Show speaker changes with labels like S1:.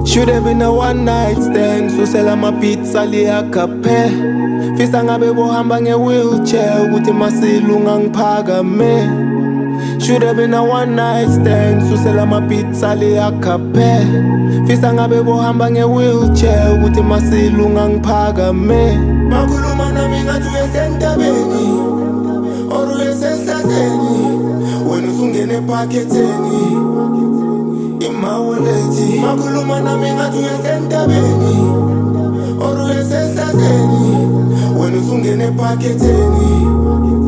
S1: Should have been a one night stand, so sell my pizza liyakape. Fisa ngabe bohamba nge-wheelchair ukuthi masilunga ngiphakame. Should have been a one night stand, so sell my pizza liyakape. Fisa ngabe bohamba nge-wheelchair ukuthi masilunga ngiphakame. Makhuluma nami ngathi uyesentabeni or uyesenhlanzeni, wena usungene ephaketheni imawulethi. Makhuluma nami ngathi uyesentabeni or uyesenhlanzeni, wena usungene ephaketheni